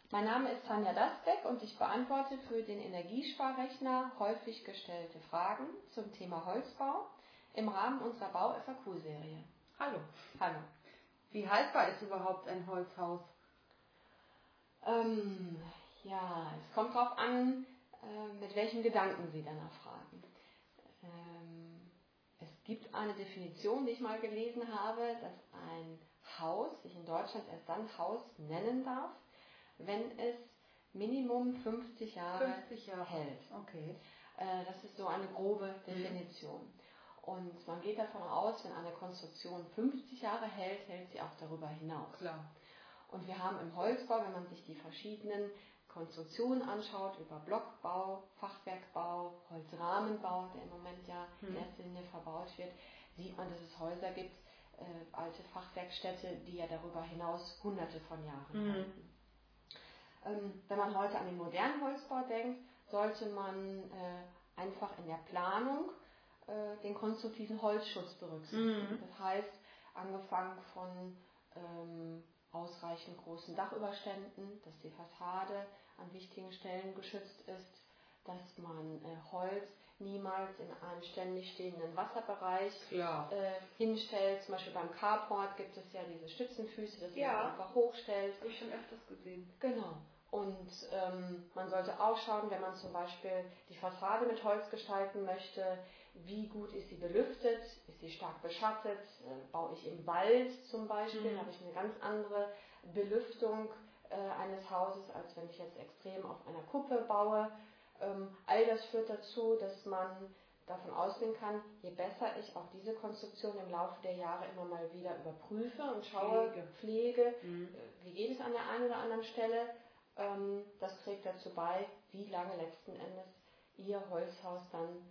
Mein Name ist Tanja Dasbeck und ich beantworte für den Energiesparrechner häufig gestellte Fragen zum Thema Holzbau im Rahmen unserer Bau-FAQ-Serie. Hallo. Hallo. Wie haltbar ist überhaupt ein Holzhaus? Es kommt darauf an, mit welchen Gedanken Sie danach fragen. Es gibt eine Definition, die ich mal gelesen habe, dass ein Haus sich in Deutschland erst dann Haus nennen darf, wenn es Minimum 50 Jahre hält. Okay. Das ist so eine grobe Definition. Und man geht davon aus, wenn eine Konstruktion 50 Jahre hält, hält sie auch darüber hinaus. Klar. Und wir haben im Holzbau, wenn man sich die verschiedenen Konstruktionen anschaut, über Blockbau, Fachwerkbau, Holzrahmenbau, der im Moment ja in erster Linie verbaut wird, sieht man, dass es Häuser gibt, alte Fachwerkstätte, die ja darüber hinaus hunderte von Jahren halten. Wenn man heute an den modernen Holzbau denkt, sollte man einfach in der Planung den konstruktiven Holzschutz berücksichtigen. Das heißt, angefangen von ausreichend großen Dachüberständen, dass die Fassade an wichtigen Stellen geschützt ist, dass man Holz niemals in einem ständig stehenden Wasserbereich hinstellt. Zum Beispiel beim Carport gibt es ja diese Stützenfüße, dass man einfach hochstellt. Habe ich schon öfters gesehen. Genau. Und man sollte auch schauen, wenn man zum Beispiel die Fassade mit Holz gestalten möchte, wie gut ist sie belüftet, ist sie stark beschattet, baue ich im Wald zum Beispiel, habe ich eine ganz andere Belüftung eines Hauses, als wenn ich jetzt extrem auf einer Kuppe baue. All das führt dazu, dass man davon ausgehen kann, je besser ich auch diese Konstruktion im Laufe der Jahre immer mal wieder überprüfe und schaue, Pflege, wie geht es an der einen oder anderen Stelle, das trägt dazu bei, wie lange letzten Endes Ihr Holzhaus dann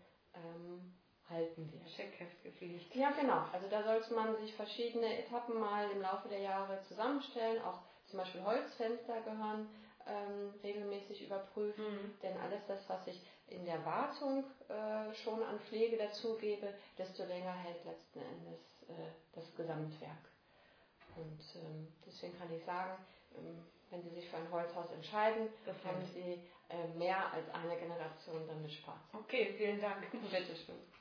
halten wird. Checkheft gepflegt. Ja, genau. Also da sollte man sich verschiedene Etappen mal im Laufe der Jahre zusammenstellen. Auch zum Beispiel Holzfenster gehören regelmäßig überprüfen. Denn alles das, was ich in der Wartung schon an Pflege dazugebe, desto länger hält letzten Endes das Gesamtwerk. Und deswegen kann ich sagen, wenn Sie sich für ein Holzhaus entscheiden, haben Sie mehr als eine Generation damit Spaß. Okay, vielen Dank. Bitte schön.